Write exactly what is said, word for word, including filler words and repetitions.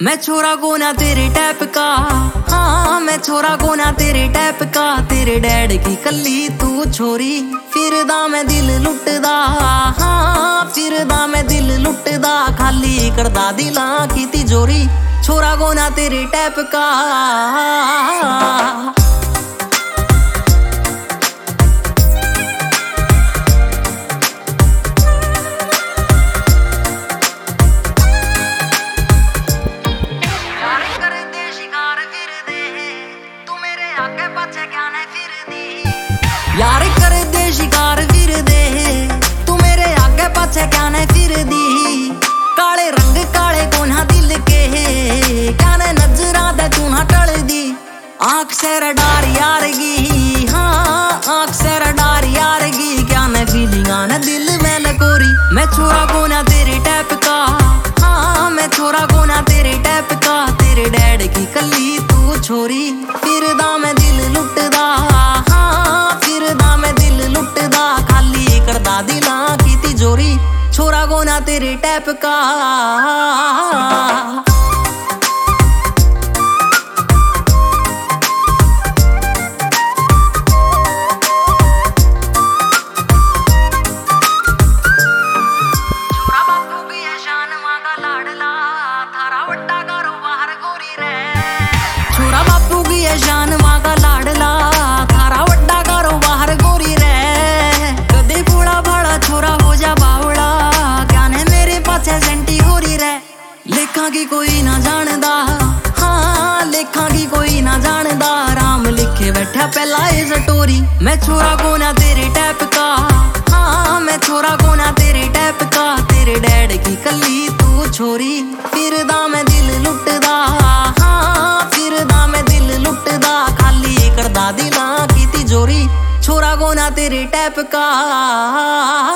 मैं छोरा को ना तेरे टैप का, हाँ मैं छोरा को ना तेरे टैप का। तेरे डैड की कल्ली तू छोरी, फिरदा मैं दिल लुटदा, हाँ फिरदा मैं दिल लुटदा। खाली करदा दिला की तिजोरी, छोरा को ना तेरे टैप का। यार कर दे शिकार फिर दे, तू मेरे आगे पाछे क्या नहीं फिर दी। काले रंग काले कोना दिल के, क्या ने नजरा दे तू ना टल दी। आँख से रडार यार गी, हाँ आँख से रडार यार गी। क्या ने फीलिंगा न दिल में लकोरी, मैं छोरा को ना तेरे टैप का, हाँ मैं छोरा को ना तेरे टैप का। तेरे डैड की कल्ली तू छोरी, फिरदा मैं दिल लुटदा, करदा दिला की तिजोरी। छोरा को ना तेरे टैप का। छोरा बापू की है शान मांगा लाडला, थारा वड्डा कारोबार गोरी रे। छोरा बापू की है शान मांगा लाडला, थारा वड्डा कारोबार गोरी रे। लेखा की कोई ना जानदा, हाँ लेखा की कोई ना जानदा। राम लिखे बैठा पहला ये स्टोरी, मैं छोरा को ना तेरे टैप का, हाँ मैं छोरा को ना तेरे टैप का। तेरे डैड की कल्ली तू छोरी, फिरदा मैं दिल लुटदा, हाँ फिरदा मैं दिल लुटदा। खाली करदा दिला की तिजोरी, छोरा को ना तेरे टैप का।